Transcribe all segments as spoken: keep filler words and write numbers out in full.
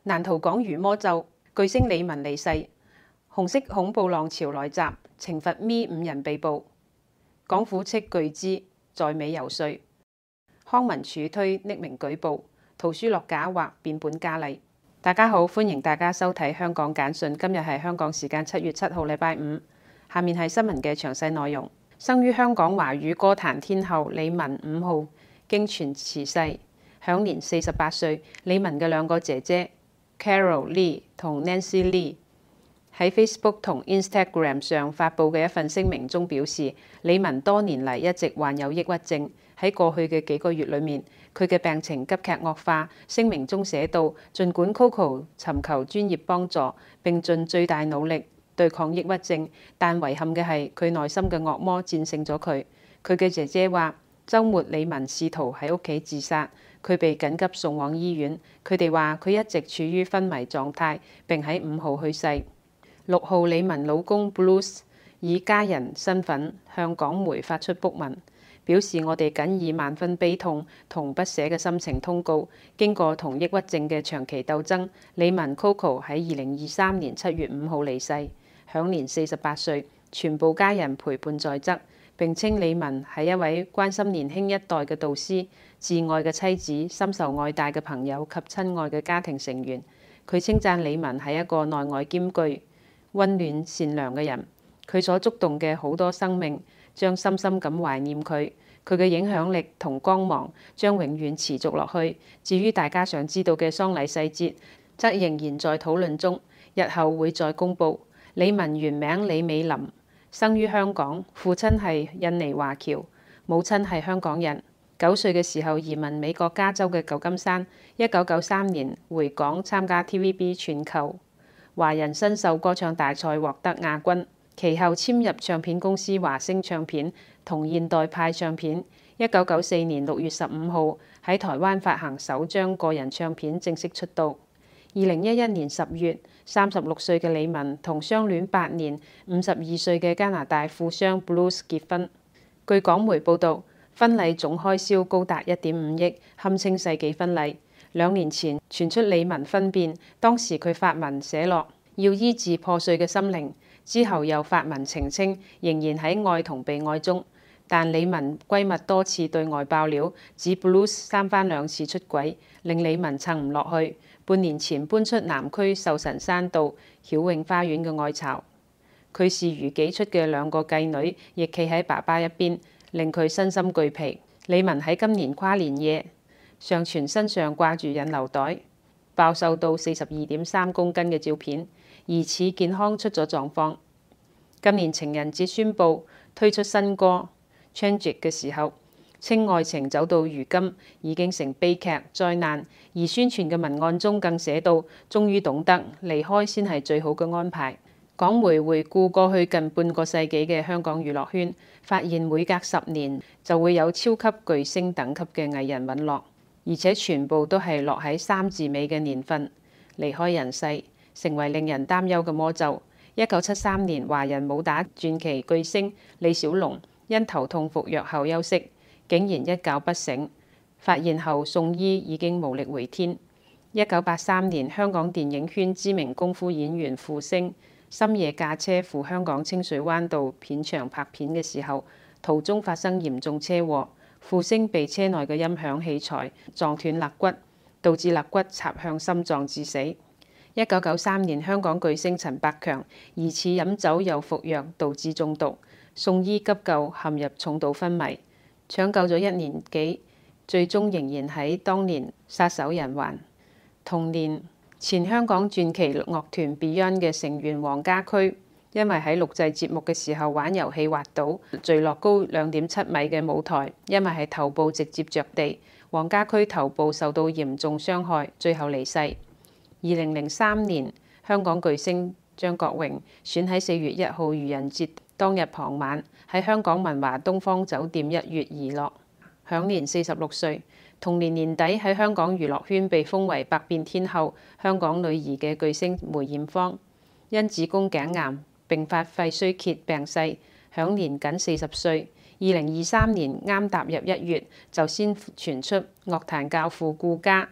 難逃港娛魔咒，巨星李玟離世，紅色恐怖浪潮來襲，懲罰 Me 五人被捕，港府斥巨資在美遊說，康文署推匿名舉報，圖書落架或變本加厲。大家好，歡迎大家收睇香港簡訊，今日係香港時間七月七號禮拜五，下面係新聞嘅詳細內容。生於香港華語歌壇天后李玟五號經傳辭世，享年四十八歲。李玟嘅兩個姐姐 Carol Lee 同 Nancy Lee 喺 Facebook 同 Instagram 上發布嘅一份聲明中表示，李玟多年嚟一直患有抑鬱症，喺過去嘅幾個月裏面，佢嘅病情急劇惡化。聲明中寫道，儘管 Coco 尋求專業幫助並盡最大努力對抗抑鬱症，但遺憾嘅係佢內心嘅惡魔戰勝咗佢。佢嘅姐姐話，週末李玟試圖喺屋企自殺，佢被緊急送往醫院。佢哋話佢一直處於昏迷狀態，並喺五號去世。六號李玟老公 Bruce 以家人身份向港媒發出卜文，表示我哋僅以萬分悲痛同不捨嘅心情通告，經過同抑鬱症嘅長期鬥爭，李玟 Coco 喺二零二三年七月五號離世，享年四十八歲，全部家人陪伴在側。並稱李玟係一位關心年輕一代嘅導師、摯愛嘅妻子、深受愛戴嘅朋友及親愛嘅家庭成員。佢稱讚李玟係一個內外兼具、溫暖善良嘅人。佢所觸動嘅好多生命將深深咁懷念佢，佢嘅影響力同光芒將永遠持續落去。至於大家想知道嘅喪禮細節，則仍然在討論中，日後會再公佈。李玟原名李美琳，生於香港，父親係印尼華僑，母親係香港人。九歲嘅時候移民美國加州嘅舊金山，一九九三年回港參加 T V B 全球華人新秀歌唱大賽，獲得亞軍。其後簽入唱片公司華星唱片同現代派唱片。一九九四年六月十五號喺台灣發行首張個人唱片，正式出道。二零一一年十月，三十六歲嘅李玟同相戀八年、五十二歲嘅加拿大富商 Bruce 結婚。據港媒報導，婚禮總開銷高達一點五億，堪稱世紀婚禮。兩年前傳出李玟婚變，當時佢發文寫落要醫治破碎嘅心靈，之後又發文澄清仍然喺愛同被愛中。但李玟閨蜜多次對外爆料，指 Bruce 三番兩次出軌，令李玟撐唔落去。半年前搬出南區壽臣山道曉永花園嘅愛巢，佢視如己出嘅兩個繼女亦企喺爸爸一邊，令佢身心俱疲。李玟喺今年跨年夜上傳身上掛住引流袋、暴瘦到四十二點三公斤嘅照片，疑似健康出咗狀況。今年情人節宣布推出新歌《Change》嘅時候，稱愛情走到如今已經成悲劇災難，而宣傳嘅文案中更寫到，終於懂得離開先係最好嘅安排。港媒回顧過去近半個世紀嘅香港娛樂圈，發現每隔十年就會有超級巨星等級嘅藝人隕落，而且全部都係落喺三字尾嘅年份離開人世，成為令人擔憂嘅魔咒。一九七三年，華人武打傳奇巨星李小龍因頭痛服藥後休息，竟然一覺不醒，發現後送醫已經無力回天。一九八三年，香港電影圈知名功夫演員傅聲深夜駕車赴香港清水灣道片場拍片嘅時候，途中發生嚴重車禍，傅聲被車內嘅音響器材撞斷肋骨，導致肋骨插向心臟致死。一九九三年，香港巨星陳百強疑似飲酒又服藥，導致中毒，送醫急救陷入重度昏迷，搶救咗一年幾，最終仍然喺當年撒手人寰。同年，前香港傳奇樂團 Beyond 嘅成員黃家駒，因為喺錄製節目嘅時候玩遊戲滑倒，墜落高兩點七米嘅舞台，因為係頭部直接着地，黃家駒頭部受到嚴重傷害，最後離世。二零零三年，香港巨星張國榮選喺四月一號愚人節當日傍晚喺香港文華東方酒店一月而落，享年四十六歲。同年年底喺香港娛樂圈被封為百變天后、香港女兒嘅巨星梅艷芳，因子宮頸癌並發肺衰竭病逝，享年僅四十歲。二零二三年啱踏入一月，就先傳出樂壇教父顧嘉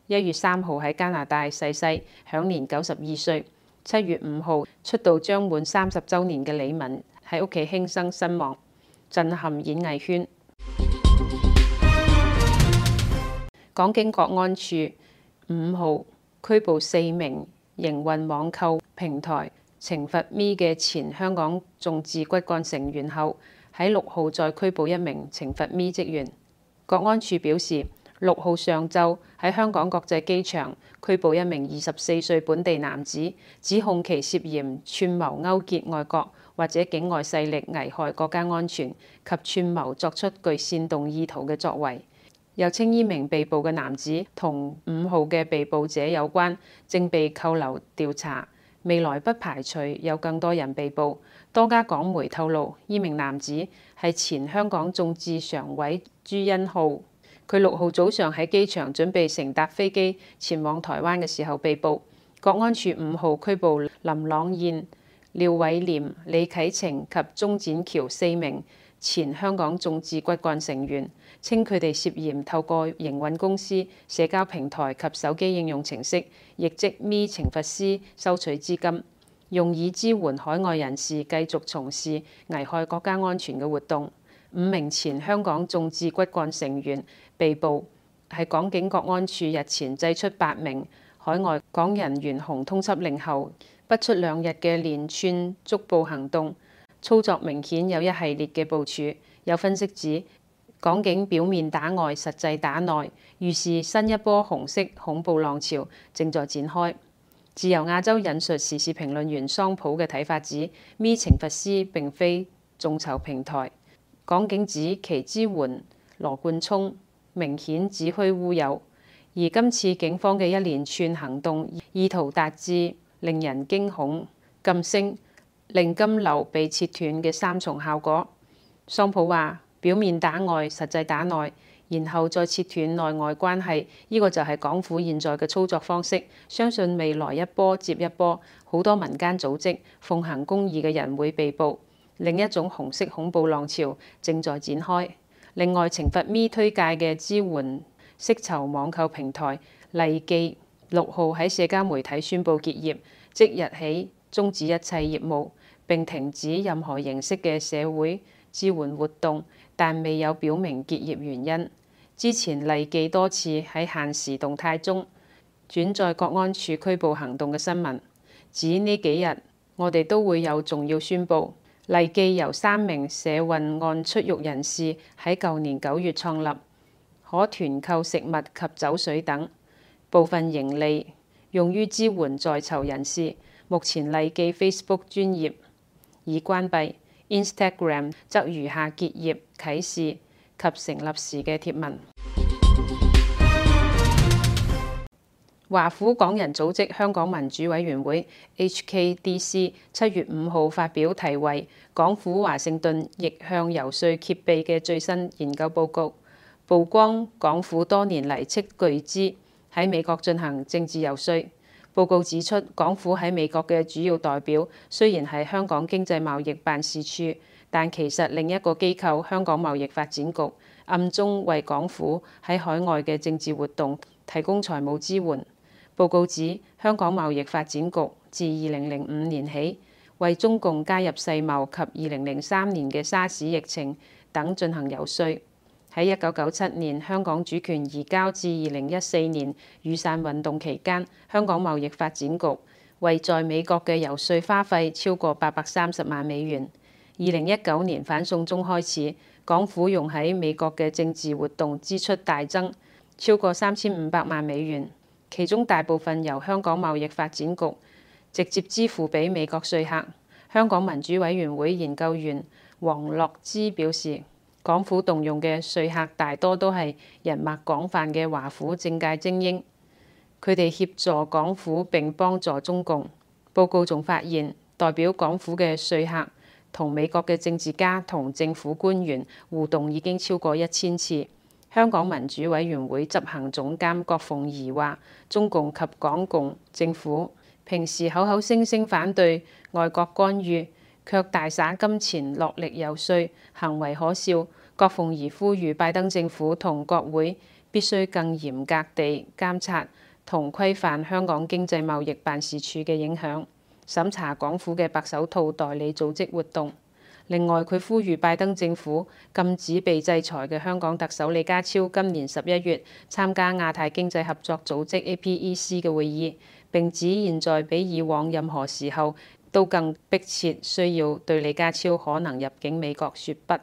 一月三號喺加拿大逝世，享年九十二歲。七月五號出道將滿三十週年嘅李玟喺屋企輕生身亡，震撼演藝圈。港警國安處五號拘捕四名營運網購平台懲罰咪嘅前香港眾志骨幹成員後，喺六號再拘捕一名懲罰咪職員。國安處表示，六號上晝喺香港國際機場拘捕一名二十四歲本地男子，指控其涉嫌串謀勾結外國或者境外勢力危害國家安全及串謀作出具煽動意圖嘅作為。又稱呢名被捕嘅男子同五號嘅被捕者有關，正被扣留調查。未來不排除有更多人被捕。多家港媒透露，呢名男子係前香港眾志常委朱恩浩。佢六號早上喺機場準備乘搭飛機前往台灣嘅時候被捕。國安處五號拘捕林朗彥、廖偉廉、李啟程及鐘展橋四名前香港眾志骨幹成員，稱佢哋涉嫌透過營運公司、社交平台及手機應用程式，亦即咪懲罰師收取資金，用以支援海外人士繼續從事危害國家安全嘅活動。五名前香港眾志骨幹成員被捕，係港警國安處日前祭出八名海外港人懸紅通緝令後，不出兩日嘅連串捉捕行動，操作明顯有一系列嘅部署。有分析指，港警表面打外，實際打內，預示新一波紅色恐怖浪潮正在展開。自由亞洲引述時事評論員桑普嘅睇法指，咪懲罰師並非眾籌平台。港警指其支援羅冠聰，明顯子虛烏有。而今次警方嘅一連串行動，意圖達至令人驚恐、噤聲、令金流被切斷嘅三重效果。桑普話：表面打外，實際打內，然後再切斷內外關係，呢個就係港府現在嘅操作方式。相信未來一波接一波，好多民間組織、奉行公義嘅人會被捕。另一種紅色恐怖浪潮正在展開。另外，懲罰咪推介嘅支援釋囚網購平台麗記六號喺社交媒體宣布結業，即日起終止一切業務，並停止任何形式嘅社會支援活動，但未有表明結業原因。之前麗記多次喺限時動態中轉載國安處拘捕行動嘅新聞，指呢幾日我哋都會有重要宣佈。麗記由三名社運案出獄人士喺舊年九月創立，可團購食物及酒水等，部分盈利用於支援在囚人士。目前麗記 Facebook 專頁已關閉， Instagram 則餘下結業啟事及成立時嘅貼文。華府港人組織香港民主委員會 H K D C 七月五號發表題為《港府華盛頓逆向游說揭秘》嘅最新研究報告，曝光港府多年嚟斥巨資喺美國進行政治游說。報告指出，港府喺美國嘅主要代表雖然係香港經濟貿易辦事處，但其實另一個機構香港貿易發展局暗中為港府喺海外嘅政治活動提供財務支援。報告指，香港貿易發展局自二零零五年起為中共加入世貿及二零零三年嘅沙士疫情等進行游說。喺一九九七年香港主權移交至二零一四年雨傘運動期間，香港貿易發展局為在美國嘅游說花費超過八百三十萬美元。二零一九年反送中開始，港府用喺美國嘅政治活動支出大增，超過三千五百萬美元。其中大部分由香港貿易發展局直接支付俾美國稅客。香港民主委員會研究員黃樂之表示，港府動用嘅稅客大多都係人脈廣泛嘅華府政界精英，佢哋協助港府並幫助中共。報告仲發現，代表港府嘅稅客同美國嘅政治家同政府官員互動已經超過一千次。香港民主委員會執行總監郭鳳儀話，中共及港共政府平時口口聲聲反對外國干預，卻大灑金錢落力游說，行為可笑。郭鳳儀呼籲拜登政府同國會必須更嚴格地監察同規範香港經濟貿易辦事處嘅影響，審查港府嘅白手套代理組織活動。另外，佢呼籲拜登政府禁止被制裁嘅香港特首李家超今年十一月參加亞太經濟合作組織 A P E C 嘅會議，並指現在比以往任何時候都更迫切需要對李家超可能入境美國說不。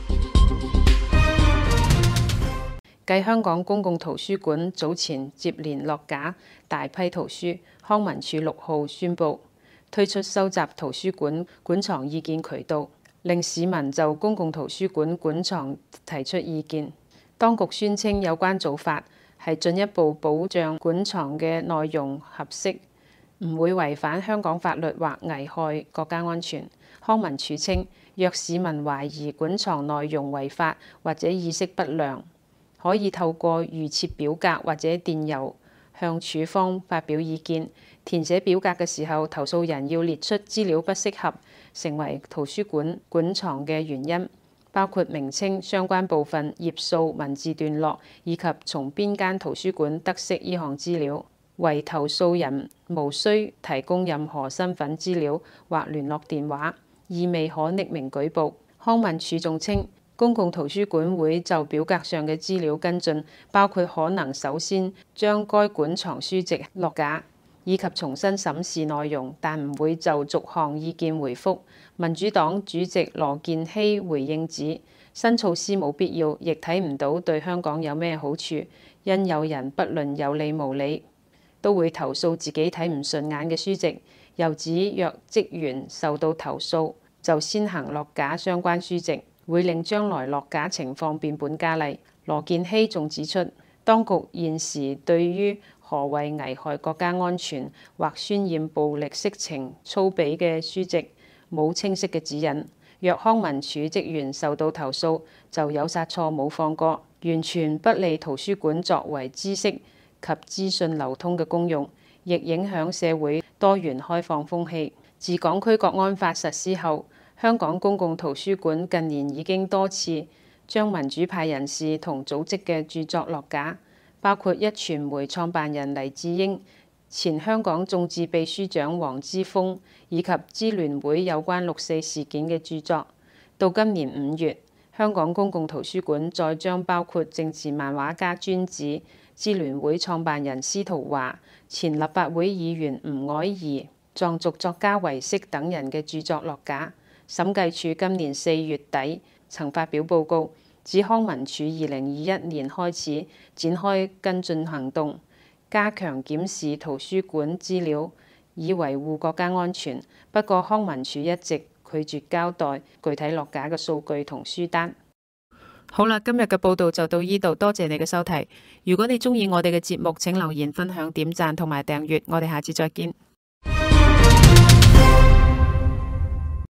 繼香港公共圖書館早前接連落架大批圖書，康文署六號宣布推出收集圖書館館藏意見渠道，令市民就公共圖書館館藏提出意見。當局宣稱有關做法係進一步保障館藏嘅內容合適，唔會違反香港法律或危害國家安全。康文署稱，若市民懷疑館藏內容違法或者意識不良，可以透過預設表格或者電郵向署方發表意見。填寫表格嘅時候，投訴人要列出資料不適合成為圖書館館藏嘅原因，包括名稱、相關部分、頁數、文字段落，以及從邊間圖書館得悉呢項資料。為投訴人無需提供任何身份資料或聯絡電話，意味可匿名舉報。康文署仲稱，公共圖書館會就表格上嘅資料跟進，包括可能首先將該館藏書籍落架，以及重新審視內容，但唔會就逐項意見回覆。民主黨主席羅健熙回應指，新措施冇必要，亦睇唔到對香港有咩好處，因有人不論有理無理都會投訴自己睇唔順眼嘅書籍。又指若職員受到投訴，就先行落架相關書籍，會令將來落架情況變本加厲。羅健熙仲指出，當局現時對於何謂危害國家安全或渲染暴力色情粗鄙嘅書籍冇清晰嘅指引。若康文署職員受到投訴，就有殺錯冇放過，完全不利圖書館作為知識及資訊流通嘅功用，亦影響社會多元開放風氣。自港區國安法實施後，香港公共圖書館近年已經多次將民主派人士同組織嘅著作落架，包括壹傳媒創辦人黎智英、前香港眾志秘書長黃之鋒以及支聯會有關六四事件嘅著作。到今年五月，香港公共圖書館再將包括政治漫畫家尊子、支聯會創辦人司徒華、前立法會議員吳靄儀、藏族作家唯識等人嘅著作落架。審計署今年四月底曾發表報告，指康文署二零二一年開始展開跟進行動，加強檢視圖書館資料，以維護國家安全。不過康文署一直拒絕交代具體落架嘅數據同書單。好啦，今日嘅報道就到呢度，多謝你嘅收睇。如果你鍾意我哋嘅節目，請留言、分享、點讚同埋訂閱。我哋下次再見。